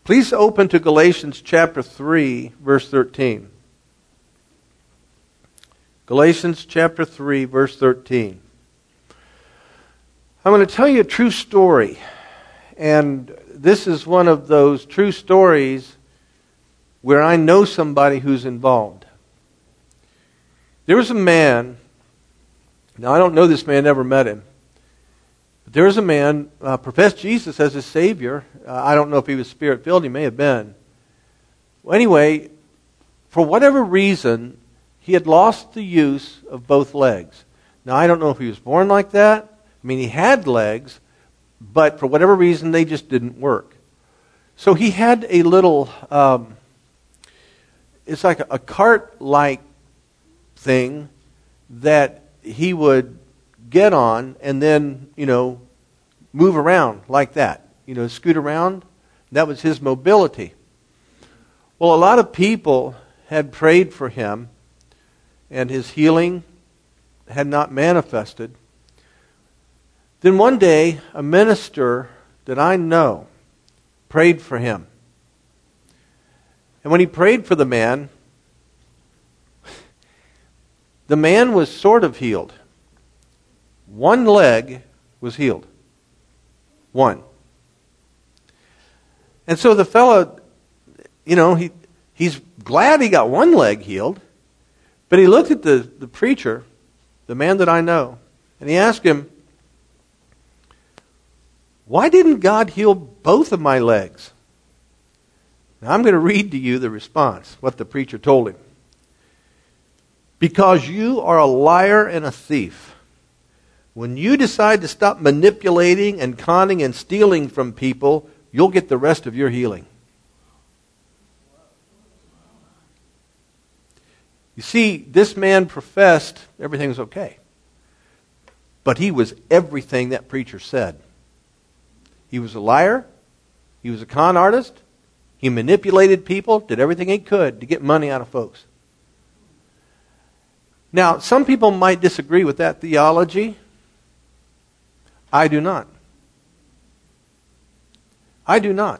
Please open to Galatians chapter 3, verse 13. Galatians chapter 3, verse 13. I'm going to tell you a true story. And this is one of those true stories where I know somebody who's involved. There was a man, now I don't know this man, never met him. But there was a man, professed Jesus as his Savior. I don't know if he was Spirit-filled, he may have been. Well, anyway, for whatever reason, he had lost the use of both legs. Now I don't know if he was born like that. I mean, he had legs, but for whatever reason, they just didn't work. So he had a little, it's like a cart-like thing that he would get on and then, move around like that. Scoot around. That was his mobility. Well, a lot of people had prayed for him, and his healing had not manifested. Then one day, a minister that I know prayed for him. And when he prayed for the man was sort of healed. One leg was healed. One. And so the fellow, he's glad he got one leg healed, but he looked at the preacher, the man that I know, and he asked him, "Why didn't God heal both of my legs?" Now I'm going to read to you the response, what the preacher told him. "Because you are a liar and a thief. When you decide to stop manipulating and conning and stealing from people, you'll get the rest of your healing." You see, this man professed everything was okay. But he was everything that preacher said. He was a liar. He was a con artist. He manipulated people, did everything he could to get money out of folks. Now, some people might disagree with that theology. I do not. I do not.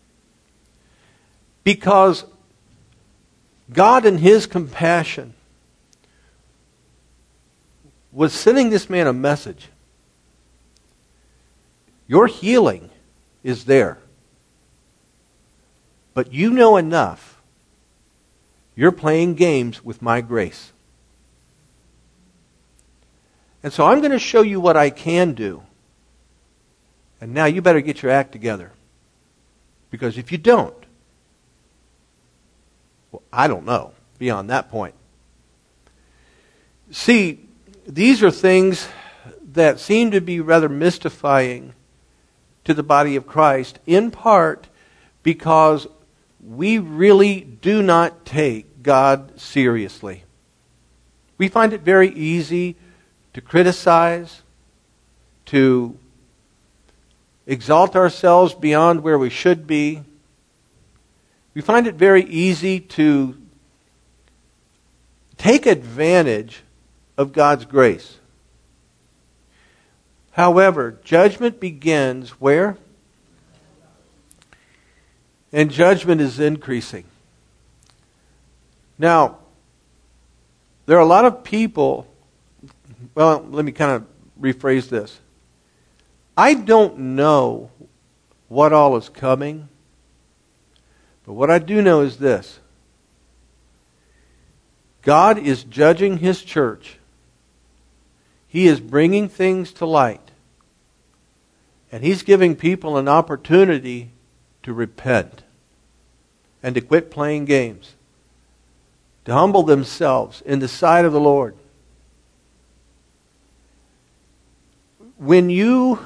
Because God in His compassion was sending this man a message. Your healing is there. But you know enough. You're playing games with my grace. And so I'm going to show you what I can do. And now you better get your act together. Because if you don't, well, I don't know beyond that point. See, these are things that seem to be rather mystifying to the body of Christ, in part because we really do not take God seriously. We find it very easy to criticize, to exalt ourselves beyond where we should be. We find it very easy to take advantage of God's grace. However, judgment begins where? And judgment is increasing. Now, there are a lot of people, well, let me kind of rephrase this. I don't know what all is coming, but what I do know is this. God is judging His church. He is bringing things to light. And He's giving people an opportunity to repent and to quit playing games, to humble themselves in the sight of the Lord. When you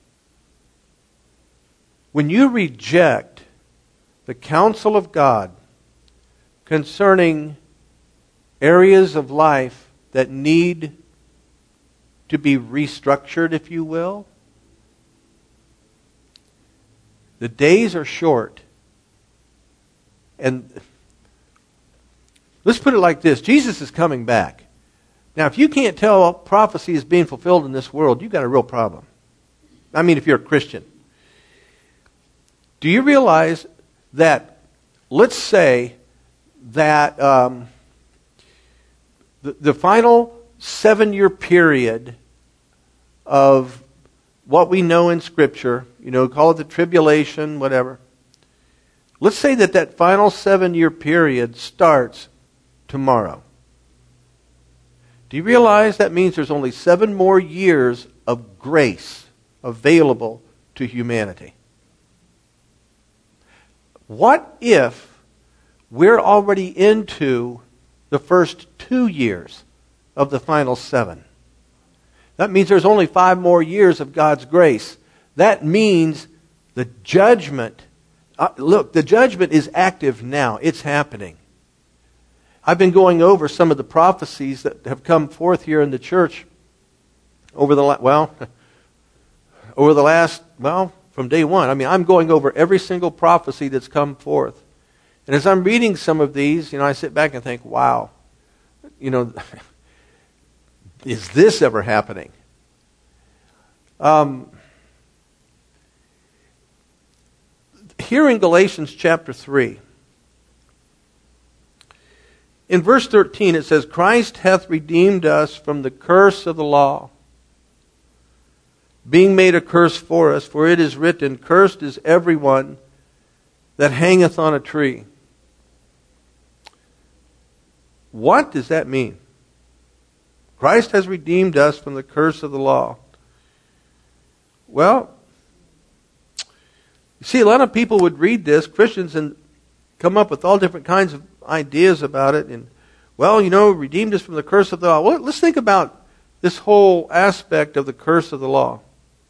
reject the counsel of God concerning areas of life that need to be restructured, if you will, the days are short. And let's put it like this. Jesus is coming back. Now, if you can't tell prophecy is being fulfilled in this world, you've got a real problem. I mean, if you're a Christian. Do you realize that, let's say that the final 7-year period of what we know in Scripture, call it the tribulation, whatever. Let's say that final 7-year period starts tomorrow. Do you realize that means there's only 7 more years of grace available to humanity? What if we're already into the first 2 years of the final 7? That means there's only 5 more years of God's grace. That means the judgment. Look, the judgment is active now. It's happening. I've been going over some of the prophecies that have come forth here in the church over the last, from day one. I mean, I'm going over every single prophecy that's come forth. And as I'm reading some of these, I sit back and think, wow, is this ever happening? Here in Galatians chapter 3, in verse 13 it says, Christ hath redeemed us from the curse of the law, being made a curse for us, for it is written, Cursed is everyone that hangeth on a tree. What does that mean? Christ has redeemed us from the curse of the law. Well, you see, a lot of people would read this, Christians, and come up with all different kinds of ideas about it. And, redeemed us from the curse of the law. Well, let's think about this whole aspect of the curse of the law.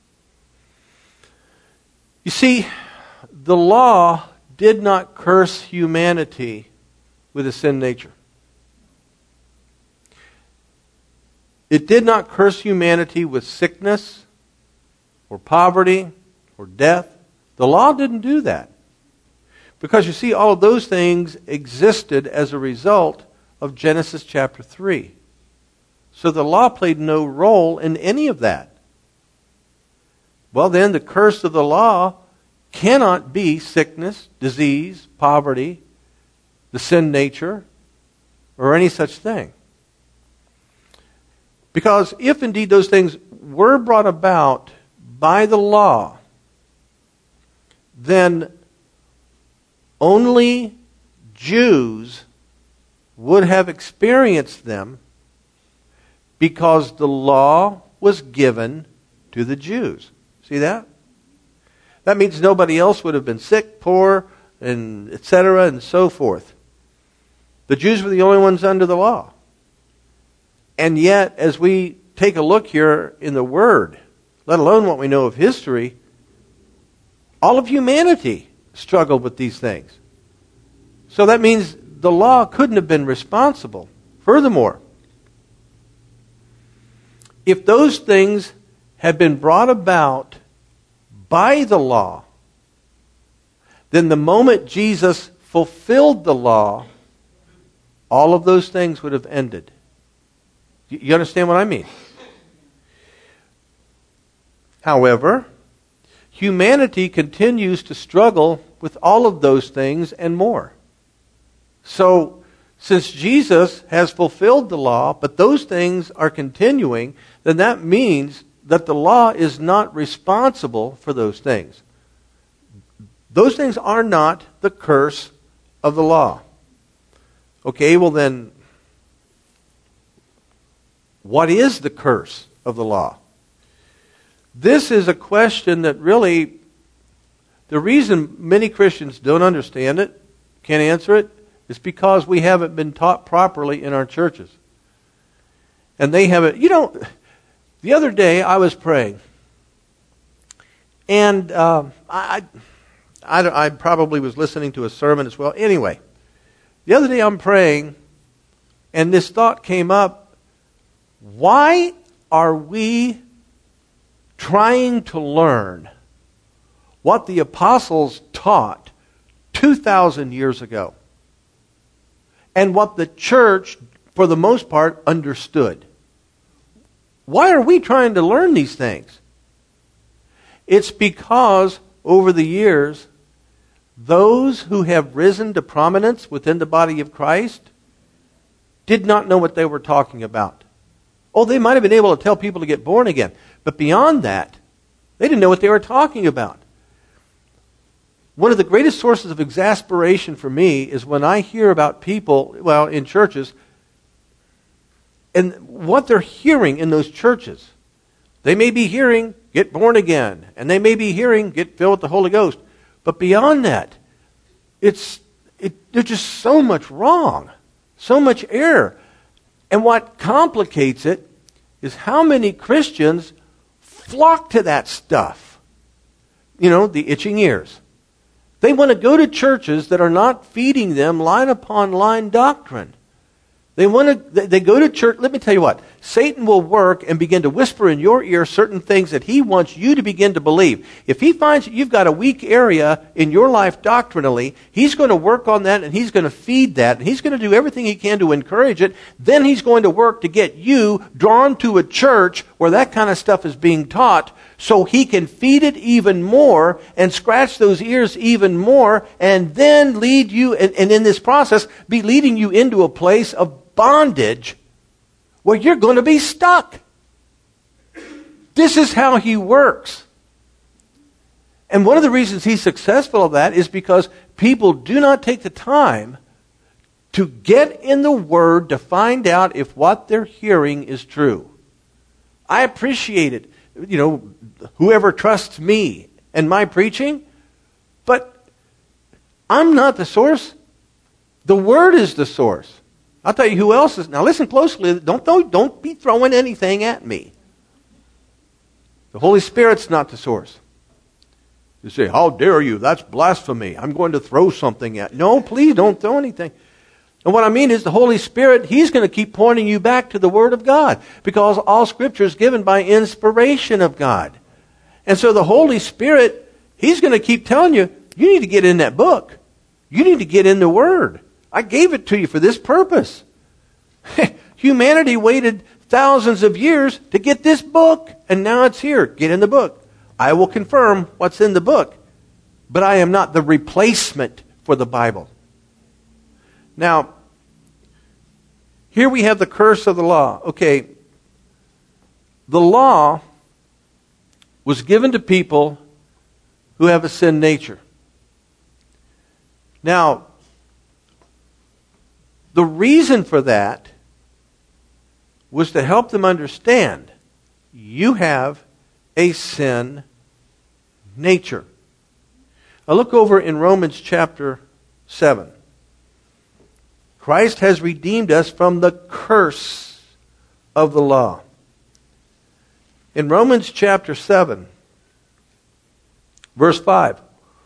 You see, the law did not curse humanity with a sin nature. It did not curse humanity with sickness or poverty or death. The law didn't do that. Because you see, all of those things existed as a result of Genesis chapter 3. So the law played no role in any of that. Well then, the curse of the law cannot be sickness, disease, poverty, the sin nature, or any such thing. Because if indeed those things were brought about by the law, then only Jews would have experienced them because the law was given to the Jews. See that? That means nobody else would have been sick, poor, and etc. and so forth. The Jews were the only ones under the law. And yet, as we take a look here in the Word, let alone what we know of history, all of humanity struggled with these things. So that means the law couldn't have been responsible. Furthermore, if those things had been brought about by the law, then the moment Jesus fulfilled the law, all of those things would have ended. You understand what I mean? However, humanity continues to struggle with all of those things and more. So, since Jesus has fulfilled the law, but those things are continuing, then that means that the law is not responsible for those things. Those things are not the curse of the law. Okay, well then, what is the curse of the law? This is a question that really, the reason many Christians don't understand it, can't answer it, is because we haven't been taught properly in our churches. And they haven't, the other day I was praying, and I probably was listening to a sermon as well. Anyway, the other day I'm praying, and this thought came up, why are we trying to learn what the apostles taught 2,000 years ago? And what the church, for the most part, understood. Why are we trying to learn these things? It's because, over the years, those who have risen to prominence within the body of Christ did not know what they were talking about. Oh, they might have been able to tell people to get born again. But beyond that, they didn't know what they were talking about. One of the greatest sources of exasperation for me is when I hear about people, well, in churches, and what they're hearing in those churches. They may be hearing, get born again, and they may be hearing, get filled with the Holy Ghost. But beyond that, there's just so much wrong, so much error. And what complicates it is how many Christians flock to that stuff. You know, the itching ears. They want to go to churches that are not feeding them line upon line doctrine. They go to church. Let me tell you what. Satan will work and begin to whisper in your ear certain things that he wants you to begin to believe. If he finds that you've got a weak area in your life doctrinally, he's going to work on that and he's going to feed that. And he's going to do everything he can to encourage it. Then he's going to work to get you drawn to a church where that kind of stuff is being taught, so he can feed it even more and scratch those ears even more, and then lead you, and in this process, be leading you into a place of bondage where you're going to be stuck. This is how he works. And one of the reasons he's successful at that is because people do not take the time to get in the Word to find out if what they're hearing is true. I appreciate it. You know, whoever trusts me and my preaching, but I'm not the source. The Word is the source. I'll tell you who else is. Now listen closely. Don't be throwing anything at me. The Holy Spirit's not the source. You say, how dare you? That's blasphemy. I'm going to throw something at you. No, please don't throw anything. And what I mean is the Holy Spirit, He's going to keep pointing you back to the Word of God, because all Scripture is given by inspiration of God. And so the Holy Spirit, He's going to keep telling you, you need to get in that book. You need to get in the Word. I gave it to you for this purpose. Humanity waited thousands of years to get this book, and now it's here. Get in the book. I will confirm what's in the book, but I am not the replacement for the Bible. Now, here we have the curse of the law. Okay, the law was given to people who have a sin nature. Now, the reason for that was to help them understand you have a sin nature. Now look over in Romans chapter 7. Christ has redeemed us from the curse of the law. In Romans chapter 7, verse 5.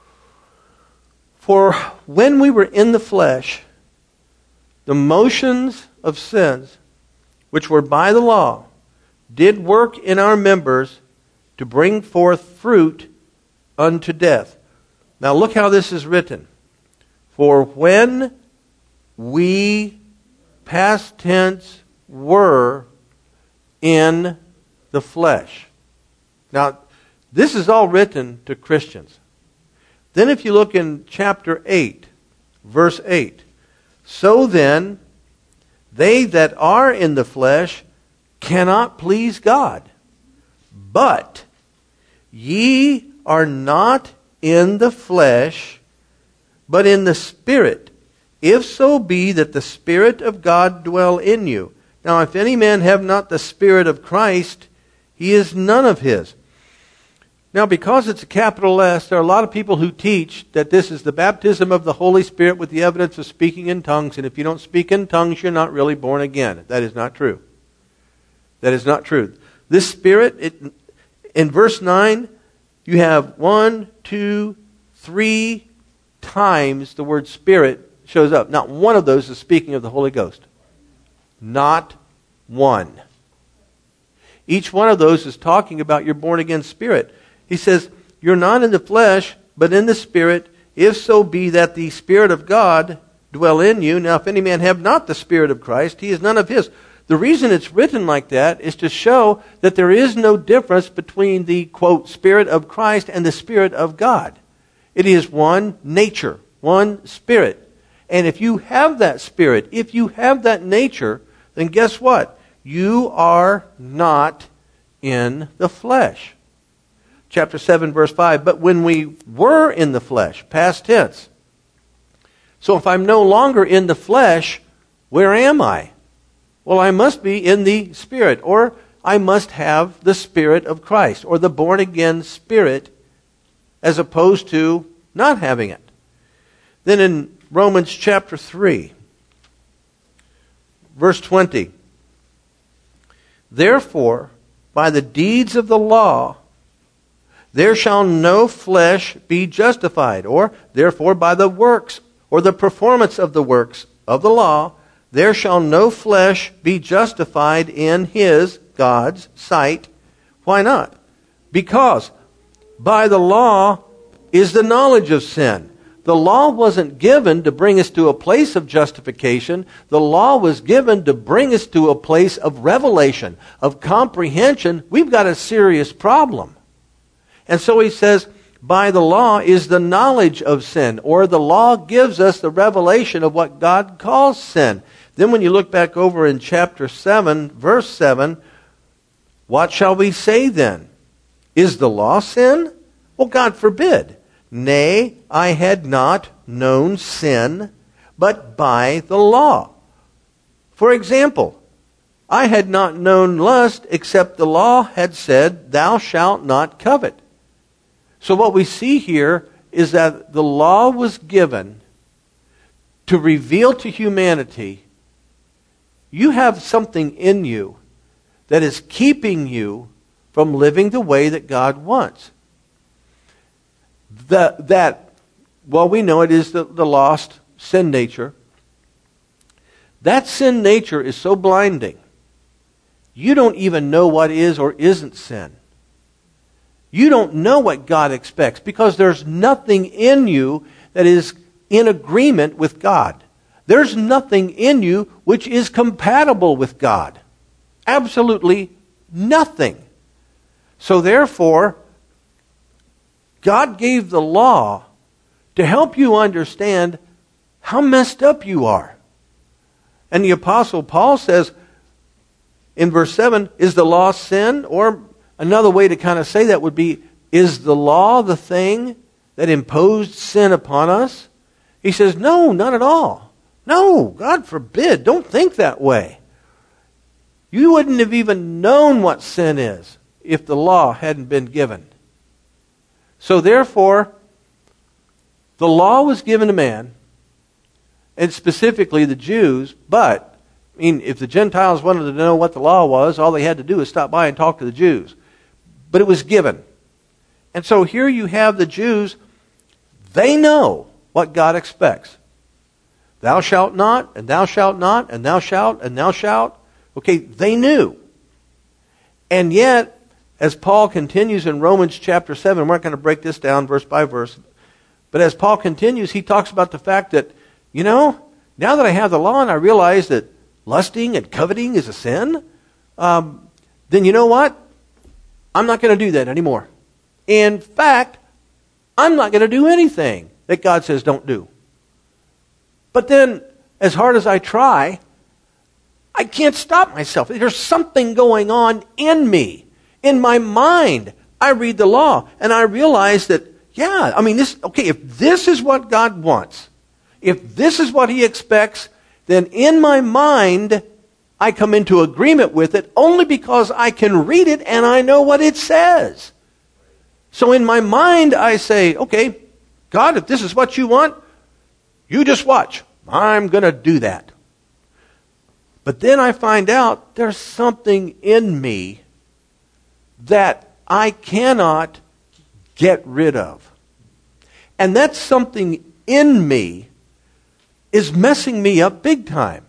For when we were in the flesh, the motions of sins, which were by the law, did work in our members to bring forth fruit unto death. Now look how this is written. For when we, past tense, were in the flesh. Now, this is all written to Christians. Then if you look in chapter 8, verse 8. So then, they that are in the flesh cannot please God. But ye are not in the flesh, but in the Spirit, if so be that the Spirit of God dwell in you. Now, if any man have not the Spirit of Christ, he is none of his. Now, because it's a capital S, there are a lot of people who teach that this is the baptism of the Holy Spirit with the evidence of speaking in tongues, and if you don't speak in tongues, you're not really born again. That is not true. That is not true. This Spirit, in verse 9, you have 1, 2, 3 times the word Spirit shows up. Not one of those is speaking of the Holy Ghost. Not one. Each one of those is talking about your born again spirit. He says, you're not in the flesh, but in the Spirit, if so be that the Spirit of God dwell in you. Now, if any man have not the Spirit of Christ, he is none of his. The reason it's written like that is to show that there is no difference between the, quote, Spirit of Christ and the Spirit of God. It is one nature, one spirit. And if you have that spirit, if you have that nature, then guess what? You are not in the flesh. Chapter 7, verse 5, but when we were in the flesh, past tense. So if I'm no longer in the flesh, where am I? Well, I must be in the Spirit, or I must have the Spirit of Christ, or the born-again Spirit, as opposed to not having it. Then in Romans chapter 3, verse 20, therefore, by the deeds of the law, there shall no flesh be justified, or therefore by the works, or the performance of the works of the law, there shall no flesh be justified in his, God's, sight. Why not? Because by the law is the knowledge of sin. The law wasn't given to bring us to a place of justification. The law was given to bring us to a place of revelation, of comprehension. We've got a serious problem. And so he says, by the law is the knowledge of sin, or the law gives us the revelation of what God calls sin. Then when you look back over in chapter 7, verse 7, what shall we say then? Is the law sin? Well, God forbid. Nay, I had not known sin, but by the law. For example, I had not known lust, except the law had said, thou shalt not covet. So what we see here is that the law was given to reveal to humanity, you have something in you that is keeping you from living the way that God wants. Well, we know it is the lost sin nature. That sin nature is so blinding, you don't even know what is or isn't sin. You don't know what God expects because there's nothing in you that is in agreement with God. There's nothing in you which is compatible with God. Absolutely nothing. So therefore, God gave the law to help you understand how messed up you are. And the Apostle Paul says in verse 7, is the law sin? Or another way to kind of say that would be, is the law the thing that imposed sin upon us? He says, no, not at all. No, God forbid. Don't think that way. You wouldn't have even known what sin is if the law hadn't been given. So therefore, the law was given to man, and specifically the Jews, but, I mean, if the Gentiles wanted to know what the law was, all they had to do was stop by and talk to the Jews. But it was given. And so here you have the Jews, they know what God expects. Thou shalt not, and thou shalt not, and thou shalt, and thou shalt. Okay, they knew. And yet, as Paul continues in Romans chapter 7, we're not going to break this down verse by verse, but as Paul continues, he talks about the fact that, now that I have the law and I realize that lusting and coveting is a sin, then you know what? I'm not going to do that anymore. In fact, I'm not going to do anything that God says don't do. But then, as hard as I try, I can't stop myself. There's something going on in me. In my mind, I read the law, and I realize that, if this is what God wants, if this is what He expects, then in my mind, I come into agreement with it only because I can read it and I know what it says. So in my mind, I say, okay, God, if this is what you want, you just watch. I'm going to do that. But then I find out there's something in me that I cannot get rid of. And that something in me is messing me up big time.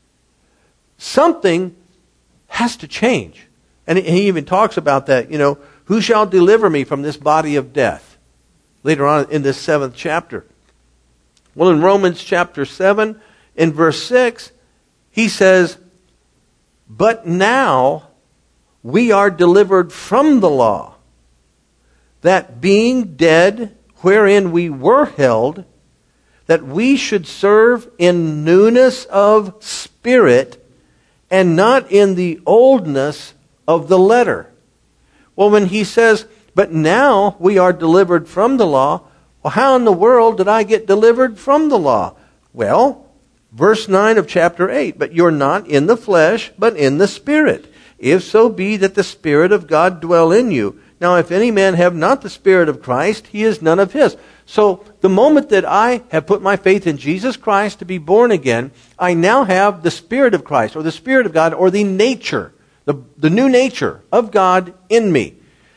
Something has to change. And he even talks about that, who shall deliver me from this body of death? Later on in this 7th chapter. Well, in Romans chapter 7, in verse 6, he says, but now we are delivered from the law, that being dead wherein we were held, that we should serve in newness of spirit, and not in the oldness of the letter. Well, when he says, but now we are delivered from the law, well, how in the world did I get delivered from the law? Well, verse 9 of chapter 8, but you're not in the flesh, but in the Spirit, if so be that the Spirit of God dwell in you. Now, if any man have not the Spirit of Christ, he is none of his. So, the moment that I have put my faith in Jesus Christ to be born again, I now have the Spirit of Christ, or the Spirit of God, or the nature, the new nature of God in me.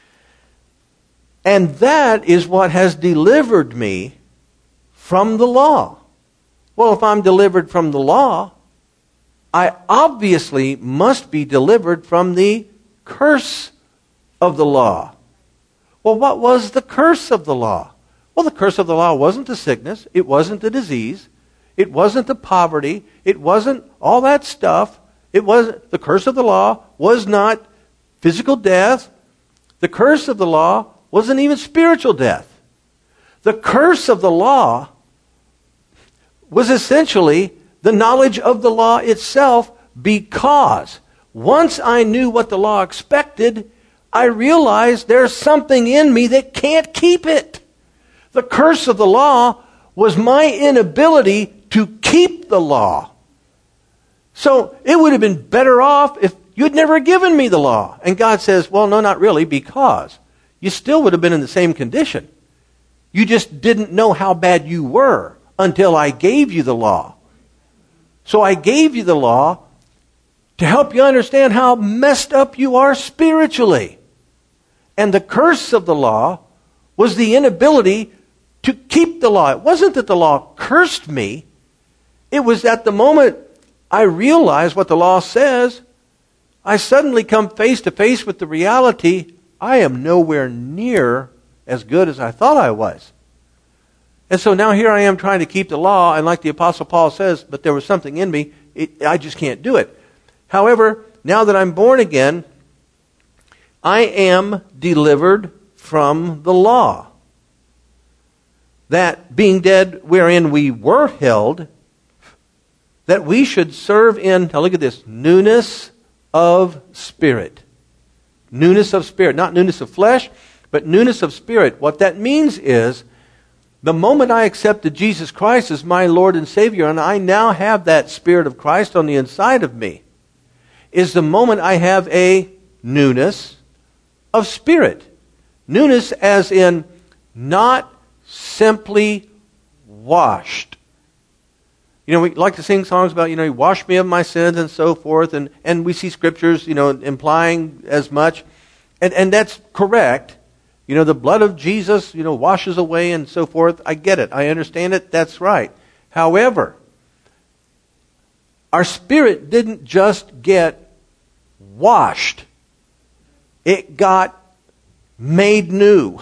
And that is what has delivered me from the law. Well, if I'm delivered from the law, I obviously must be delivered from the curse of the law. Well, what was the curse of the law? Well, the curse of the law wasn't the sickness. It wasn't the disease. It wasn't the poverty. It wasn't all that stuff. It wasn't, the curse of the law was not physical death. The curse of the law wasn't even spiritual death. The curse of the law was essentially the knowledge of the law itself, because once I knew what the law expected, I realized there's something in me that can't keep it. The curse of the law was my inability to keep the law. So it would have been better off if you'd never given me the law. And God says, well, no, not really, because you still would have been in the same condition. You just didn't know how bad you were until I gave you the law. So I gave you the law to help you understand how messed up you are spiritually. And the curse of the law was the inability to keep the law. It wasn't that the law cursed me. It was that the moment I realized what the law says, I suddenly come face to face with the reality, I am nowhere near as good as I thought I was. And so now here I am trying to keep the law, and like the Apostle Paul says, but there was something in me, I just can't do it. However, now that I'm born again, I am delivered from the law. That being dead wherein we were held, that we should serve in, now look at this, newness of spirit. Newness of spirit, not newness of flesh, but newness of spirit. What that means is, the moment I accepted Jesus Christ as my Lord and Savior, and I now have that Spirit of Christ on the inside of me, is the moment I have a newness of spirit. Newness as in not simply washed. You know, we like to sing songs about, you wash me of my sins and so forth, and we see scriptures, implying as much. And that's correct. The blood of Jesus, washes away and so forth. I get it. I understand it. That's right. However, our spirit didn't just get washed. It got made new.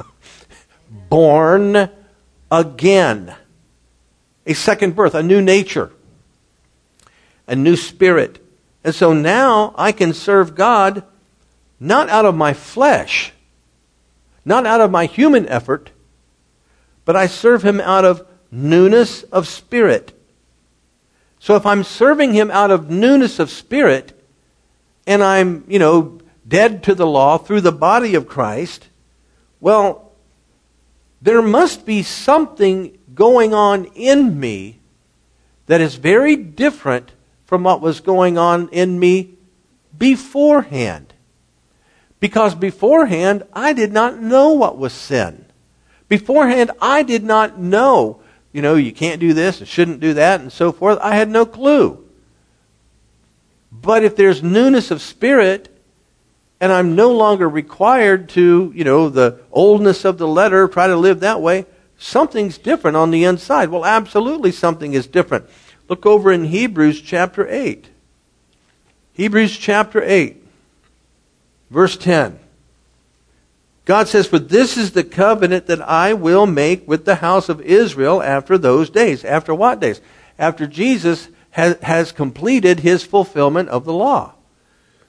Born again. A second birth, a new nature. A new spirit. And so now I can serve God not out of my flesh, not out of my human effort, but I serve Him out of newness of spirit. So if I'm serving Him out of newness of spirit, and I'm, dead to the law through the body of Christ, well, there must be something going on in me that is very different from what was going on in me beforehand. Because beforehand, I did not know what was sin. Beforehand, I did not know, you can't do this and shouldn't do that and so forth. I had no clue. But if there's newness of spirit, and I'm no longer required to, the oldness of the letter, try to live that way, something's different on the inside. Well, absolutely something is different. Look over in Hebrews chapter 8. Hebrews chapter 8. Verse 10. God says, for this is the covenant that I will make with the house of Israel after those days. After what days? After Jesus has completed His fulfillment of the law.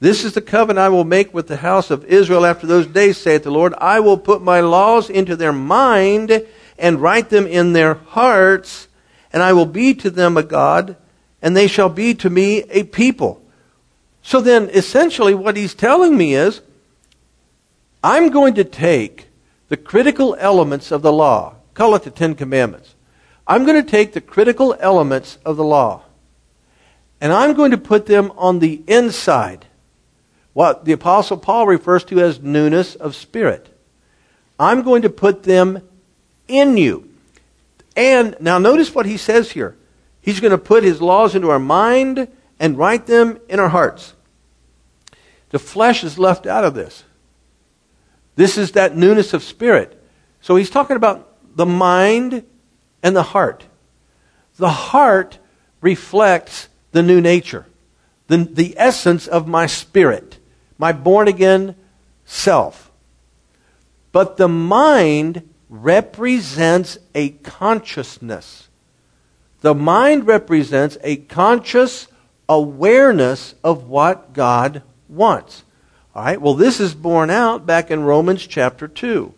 This is the covenant I will make with the house of Israel after those days, saith the Lord. I will put my laws into their mind and write them in their hearts, and I will be to them a God, and they shall be to me a people. So then, essentially what he's telling me is, I'm going to take the critical elements of the law, call it the Ten Commandments. I'm going to take the critical elements of the law, and I'm going to put them on the inside. What the Apostle Paul refers to as newness of spirit. I'm going to put them in you. And now notice what he says here. He's going to put his laws into our mind and write them in our hearts. The flesh is left out of this. This is that newness of spirit. So he's talking about the mind and the heart. The heart reflects the new nature, the essence of my spirit, my born-again self. But the mind represents a consciousness. The mind represents a conscious awareness of what God wants. All right, well, this is borne out back in Romans chapter 2.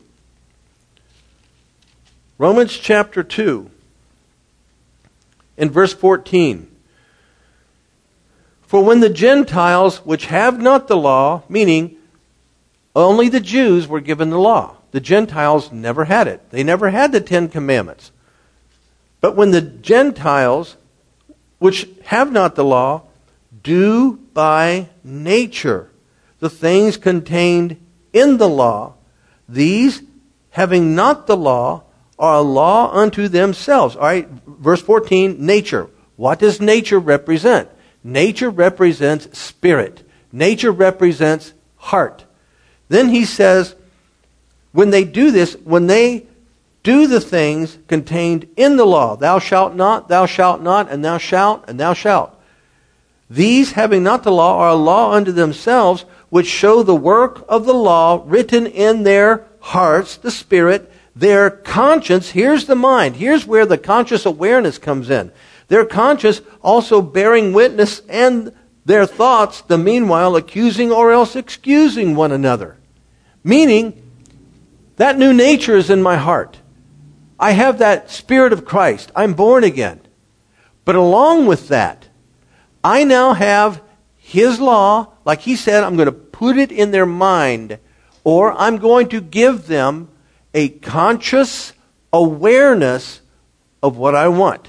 Romans chapter 2, in verse 14. For when the Gentiles, which have not the law, meaning only the Jews were given the law. The Gentiles never had it. They never had the Ten Commandments. But when the Gentiles, which have not the law, do by nature the things contained in the law, these, having not the law, are a law unto themselves. All right, verse 14, nature. What does nature represent? Nature represents spirit. Nature represents heart. Then he says, when they do this, when they do the things contained in the law, thou shalt not, and thou shalt, and thou shalt. These, having not the law, are a law unto themselves, which show the work of the law written in their hearts, the spirit, their conscience. Here's the mind. Here's where the conscious awareness comes in. Their conscience also bearing witness, and their thoughts, the meanwhile accusing or else excusing one another. Meaning, that new nature is in my heart. I have that Spirit of Christ. I'm born again. But along with that, I now have His law. Like He said, I'm going to put it in their mind, or I'm going to give them a conscious awareness of what I want.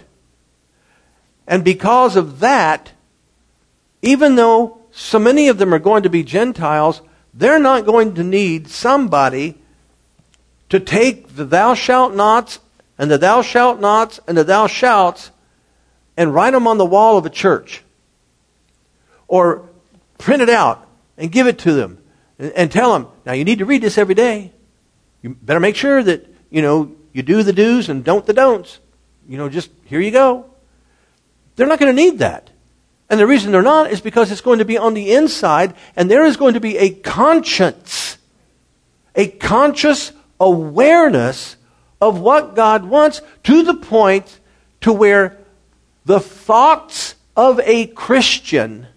And because of that, even though so many of them are going to be Gentiles, they're not going to need somebody to take the thou shalt nots and the thou shalt nots and the thou shalts and write them on the wall of a church. Or print it out and give it to them and tell them, now you need to read this every day. You better make sure that, you do the do's and don't the don'ts. Just here you go. They're not going to need that. And the reason they're not is because it's going to be on the inside, and there is going to be a conscience, a conscious awareness of what God wants, to the point to where the thoughts of a Christian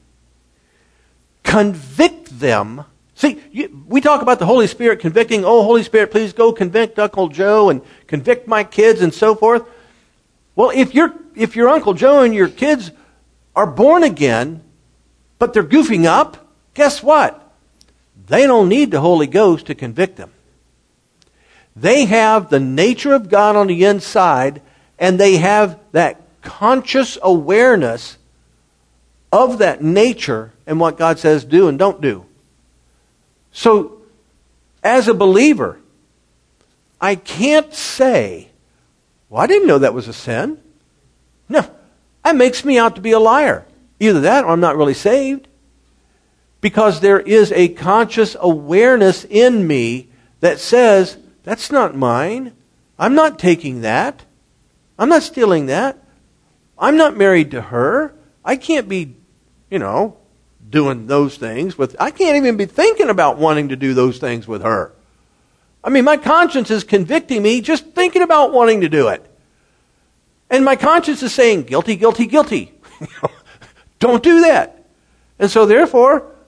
convict them. See, we talk about the Holy Spirit convicting. Oh, Holy Spirit, please go convict Uncle Joe and convict my kids and so forth. Well, if your Uncle Joe and your kids are born again, but they're goofing up, guess what? They don't need the Holy Ghost to convict them. They have the nature of God on the inside, and they have that conscious awareness of that nature and what God says do and don't do. So, as a believer, I can't say, well, I didn't know that was a sin. No, that makes me out to be a liar. Either that or I'm not really saved. Because there is a conscious awareness in me that says, that's not mine. I'm not taking that. I'm not stealing that. I'm not married to her. I can't be, doing those things I can't even be thinking about wanting to do those things with her. I mean, my conscience is convicting me just thinking about wanting to do it. And my conscience is saying, guilty, guilty, guilty. Don't do that. And so therefore,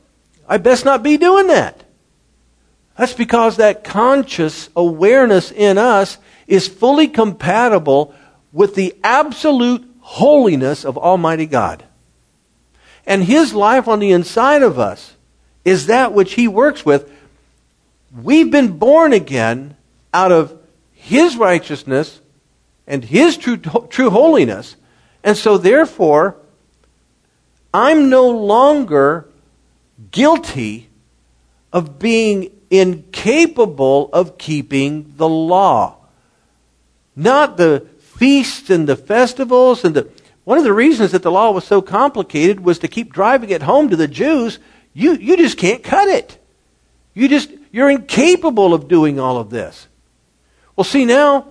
I best not be doing that. That's because that conscious awareness in us is fully compatible with the absolute holiness of Almighty God. And His life on the inside of us is that which He works with. We've been born again out of His righteousness and His true holiness. And so therefore, I'm no longer guilty of being incapable of keeping the law. Not the feasts and the festivals and one of the reasons that the law was so complicated was to keep driving it home to the Jews. You just can't cut it. You're incapable of doing all of this. Well, see now,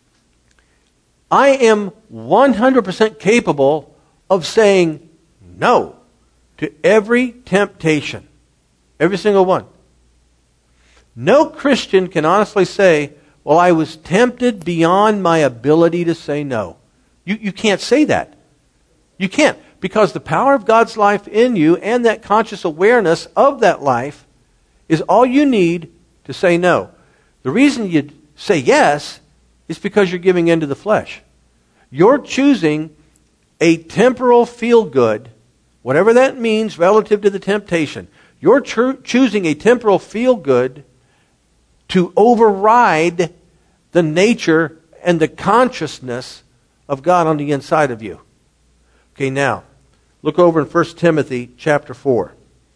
I am 100% capable of saying no to every temptation. Every single one. No Christian can honestly say, well, I was tempted beyond my ability to say no. You can't say that. You can't. Because the power of God's life in you and that conscious awareness of that life is all you need to say no. The reason you say yes is because you're giving in to the flesh. You're choosing a temporal feel-good, whatever that means relative to the temptation. You're choosing a temporal feel-good to override the nature and the consciousness of God on the inside of you. Okay, now, look over in 1 Timothy chapter 4.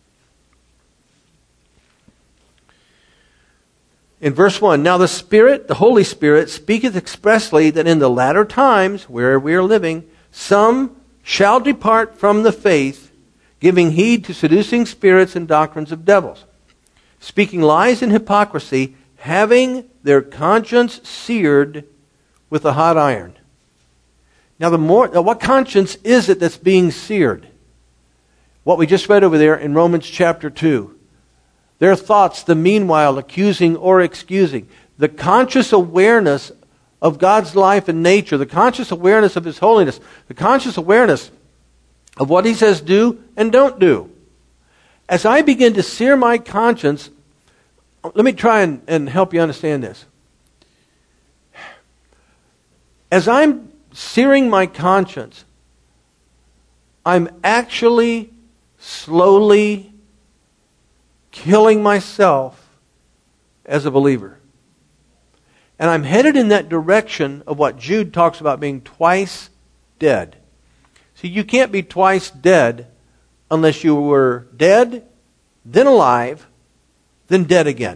In verse 1, now the Spirit, the Holy Spirit, speaketh expressly that in the latter times, where we are living, some shall depart from the faith, giving heed to seducing spirits and doctrines of devils, speaking lies and hypocrisy, having their conscience seared with a hot iron. Now, what conscience is it that's being seared? What we just read over there in Romans chapter 2. Their thoughts, the meanwhile, accusing or excusing. The conscious awareness of God's life and nature, the conscious awareness of His holiness, the conscious awareness of what He says do and don't do. As I begin to sear my conscience, let me try and help you understand this. As I'm searing my conscience, I'm actually slowly killing myself as a believer. And I'm headed in that direction of what Jude talks about being twice dead. See, you can't be twice dead unless you were dead, then alive, then dead again.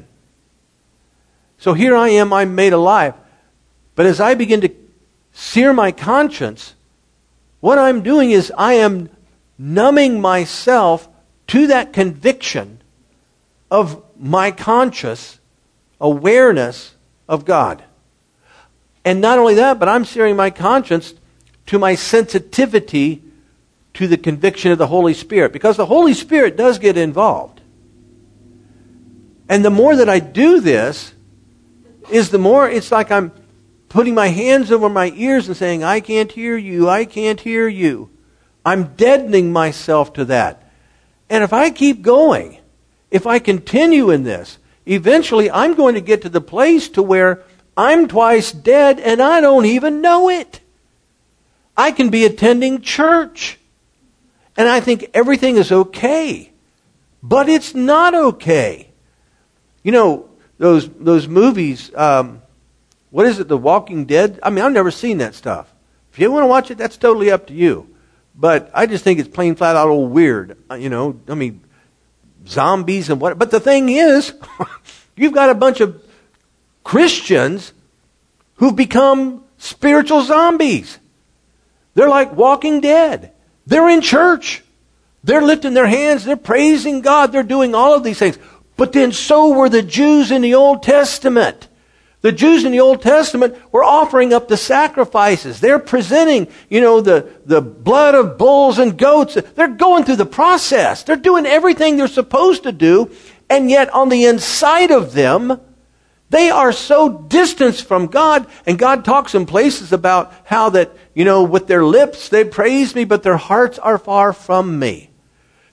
So here I am, I'm made alive. But as I begin to sear my conscience, what I'm doing is I am numbing myself to that conviction of my conscious awareness of God. And not only that, but I'm searing my conscience to my sensitivity to the conviction of the Holy Spirit. Because the Holy Spirit does get involved. And the more that I do this, is the more it's like I'm putting my hands over my ears and saying, I can't hear you, I can't hear you. I'm deadening myself to that. And if I keep going, if I continue in this, eventually I'm going to get to the place to where I'm twice dead and I don't even know it. I can be attending church and I think everything is okay. But it's not okay. You know, those movies, what is it, The Walking Dead? I mean, I've never seen that stuff. If you want to watch it, that's totally up to you. But I just think it's plain flat out old weird. You know, I mean, zombies and what. But the thing is, you've got a bunch of Christians who've become spiritual zombies. They're like Walking Dead. They're in church. They're lifting their hands. They're praising God. They're doing all of these things. But then so were the Jews in the Old Testament. The Jews in the Old Testament were offering up the sacrifices. They're presenting, the blood of bulls and goats. They're going through the process. They're doing everything they're supposed to do. And yet on the inside of them, they are so distanced from God. And God talks in places about how that, with their lips they praise me, but their hearts are far from me.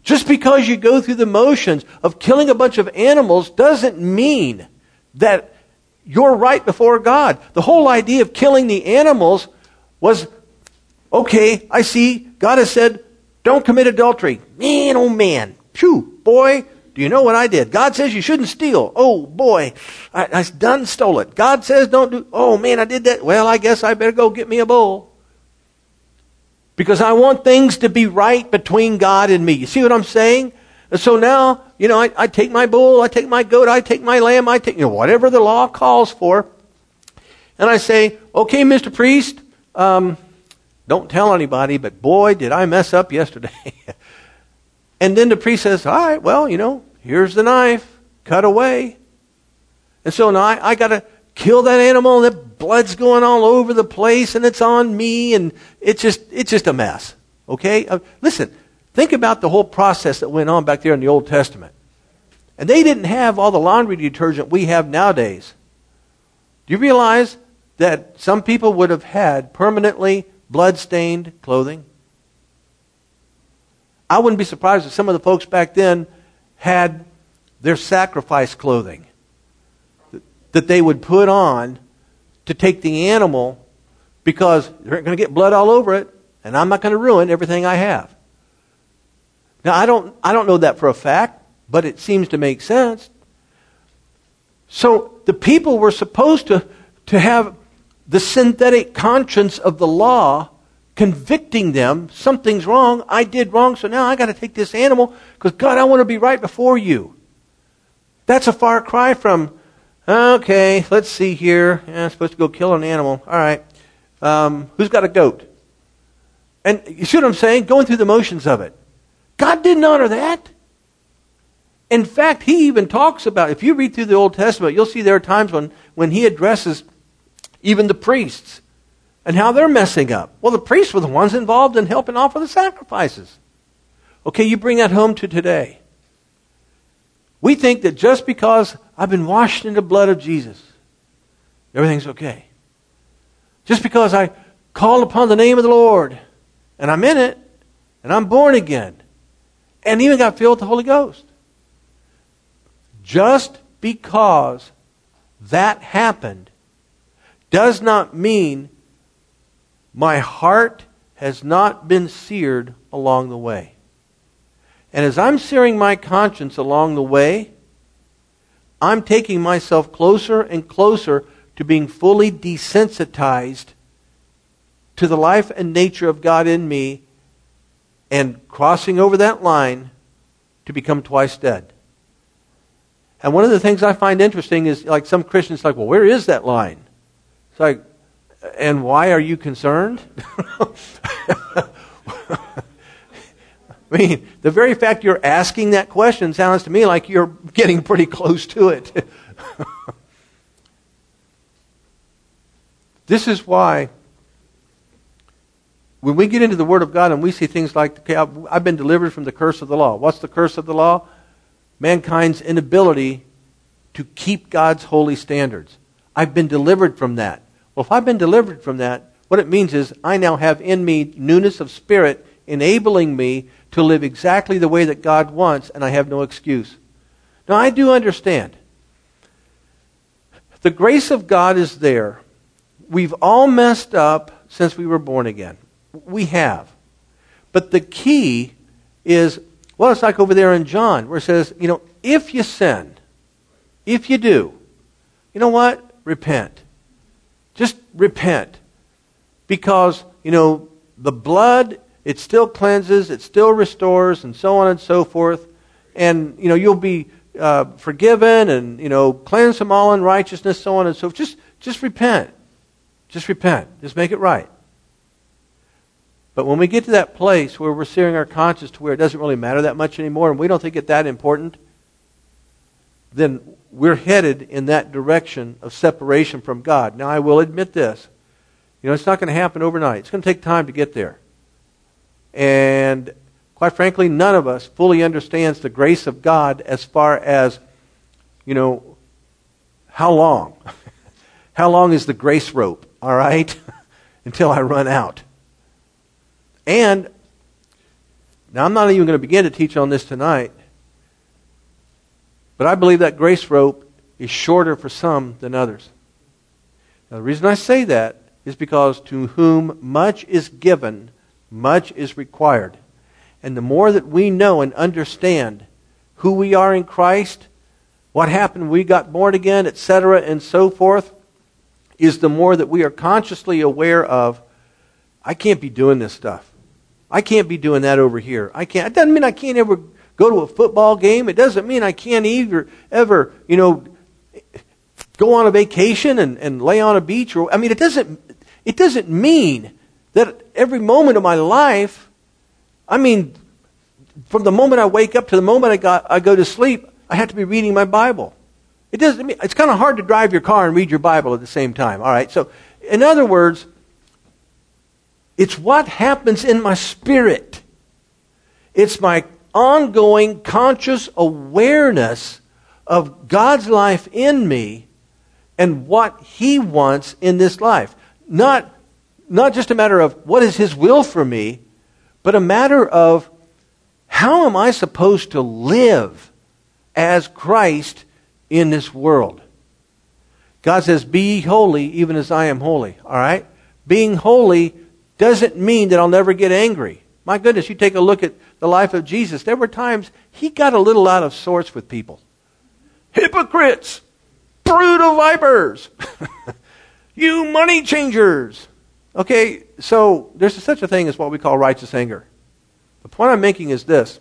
Just because you go through the motions of killing a bunch of animals doesn't mean that you're right before God. The whole idea of killing the animals was, okay, I see, God has said, don't commit adultery. Man, oh man, phew, boy, do you know what I did? God says you shouldn't steal. Oh boy, I done stole it. God says don't do, oh man, I did that. Well, I guess I better go get me a bull. Because I want things to be right between God and me. You see what I'm saying? And so now, I take my bull, I take my goat, I take my lamb, I take, whatever the law calls for. And I say, okay, Mr. Priest, don't tell anybody, but boy, did I mess up yesterday. And then the priest says, all right, well, here's the knife, cut away. And so now I got to kill that animal, and the blood's going all over the place, and it's on me, and it's just a mess. Okay? Listen, think about the whole process that went on back there in the Old Testament. And they didn't have all the laundry detergent we have nowadays. Do you realize that some people would have had permanently blood-stained clothing? I wouldn't be surprised if some of the folks back then had their sacrifice clothing that they would put on to take the animal, because they're going to get blood all over it, and I'm not going to ruin everything I have. Now, I don't know that for a fact, but it seems to make sense. So the people were supposed to have the synthetic conscience of the law convicting them. Something's wrong. I did wrong, so now I got to take this animal because, God, I want to be right before you. That's a far cry from, okay, let's see here. I'm supposed to go kill an animal. All right. Who's got a goat? And you see what I'm saying? Going through the motions of it. God didn't honor that. In fact, he even talks about, if you read through the Old Testament, you'll see there are times when he addresses even the priests and how they're messing up. Well, the priests were the ones involved in helping offer the sacrifices. Okay, you bring that home to today. We think that just because I've been washed in the blood of Jesus, everything's okay. Just because I called upon the name of the Lord, and I'm in it, and I'm born again, and even got filled with the Holy Ghost. Just because that happened does not mean my heart has not been seared along the way. And as I'm searing my conscience along the way, I'm taking myself closer and closer to being fully desensitized to the life and nature of God in me, and crossing over that line to become twice dead. And one of the things I find interesting is, like, some Christians like, well, where is that line? It's like, and why are you concerned? I mean, the very fact you're asking that question sounds to me like you're getting pretty close to it. This is why when we get into the Word of God and we see things like, okay, I've been delivered from the curse of the law. What's the curse of the law? Mankind's inability to keep God's holy standards. I've been delivered from that. Well, if I've been delivered from that, what it means is I now have in me newness of spirit, enabling me to live exactly the way that God wants, and I have no excuse. Now, I do understand. The grace of God is there. We've all messed up since we were born again. We have. But the key is, well, it's like over there in John, where it says, if you sin, if you do, you know what? Repent. Just repent. Because, the blood, it still cleanses, it still restores, and so on and so forth. And, you'll be forgiven and, cleansed from all unrighteousness, so on and so forth. Just repent. Just repent. Just make it right. But when we get to that place where we're searing our conscience to where it doesn't really matter that much anymore, and we don't think it that important, then we're headed in that direction of separation from God. Now, I will admit this. It's not going to happen overnight. It's going to take time to get there. And quite frankly, none of us fully understands the grace of God as far as, how long? How long is the grace rope, all right? Until I run out. And Now, I'm not even going to begin to teach on this tonight, but I believe that grace rope is shorter for some than others. Now, the reason I say that is because to whom much is given, much is required. And the more that we know and understand who we are in Christ, what happened when we got born again, etc., and so forth, is the more that we are consciously aware of, I can't be doing this stuff. I can't be doing that over here. I can't. It doesn't mean I can't ever go to a football game. It doesn't mean I can't ever go on a vacation and lay on a beach. It doesn't mean that every moment of my life, from the moment I wake up to the moment I go to sleep, I have to be reading my Bible. It's kind of hard to drive your car and read your Bible at the same time. All right. So, in other words, it's what happens in my spirit. It's my ongoing conscious awareness of God's life in me and what He wants in this life. Not just a matter of what is His will for me, but a matter of how am I supposed to live as Christ in this world. God says, be ye holy even as I am holy. All right? Being holy doesn't mean that I'll never get angry. My goodness, you take a look at the life of Jesus. There were times He got a little out of sorts with people. Hypocrites! Brood of vipers! You money changers! Okay, so there's such a thing as what we call righteous anger. The point I'm making is this.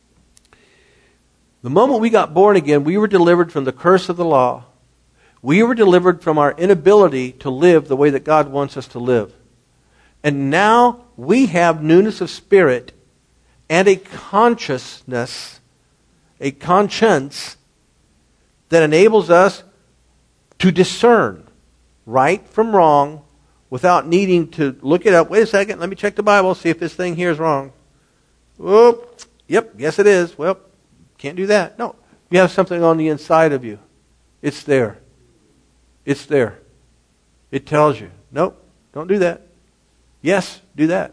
The moment we got born again, we were delivered from the curse of the law. We were delivered from our inability to live the way that God wants us to live. And now we have newness of spirit and a consciousness, a conscience that enables us to discern right from wrong without needing to look it up. Wait a second, let me check the Bible, see if this thing here is wrong. Oh, yep, yes it is. Well, can't do that. No, you have something on the inside of you. It's there. It's there. It tells you, nope, don't do that. Yes, do that.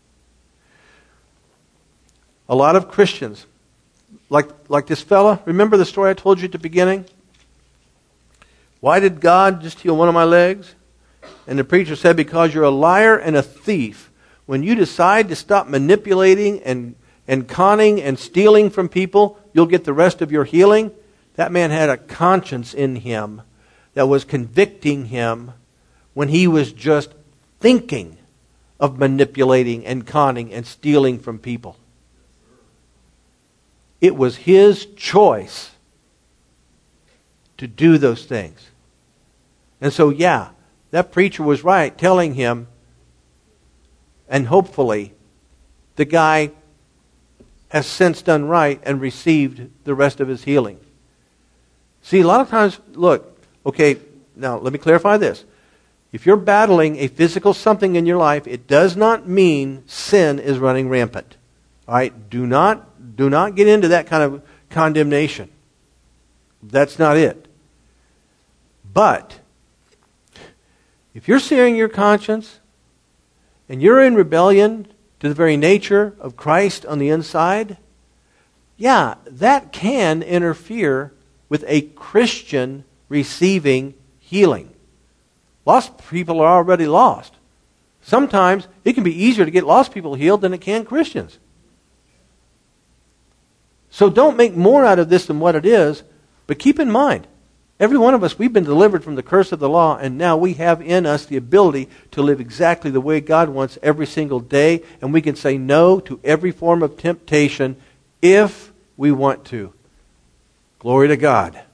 A lot of Christians, like this fella, remember the story I told you at the beginning? Why did God just heal one of my legs? And the preacher said, because you're a liar and a thief. When you decide to stop manipulating and conning and stealing from people, you'll get the rest of your healing. That man had a conscience in him that was convicting him when he was just thinking of manipulating and conning and stealing from people. It was his choice to do those things. And so, yeah, that preacher was right telling him, and hopefully the guy has since done right and received the rest of his healing. See, a lot of times, look, okay, now let me clarify this. If you're battling a physical something in your life, it does not mean sin is running rampant. All right? Do not get into that kind of condemnation. That's not it. But if you're searing your conscience and you're in rebellion to the very nature of Christ on the inside, yeah, that can interfere with a Christian receiving healing. Lost people are already lost. Sometimes it can be easier to get lost people healed than it can Christians. So don't make more out of this than what it is, but keep in mind, every one of us, we've been delivered from the curse of the law, and now we have in us the ability to live exactly the way God wants every single day, and we can say no to every form of temptation if we want to. Glory to God.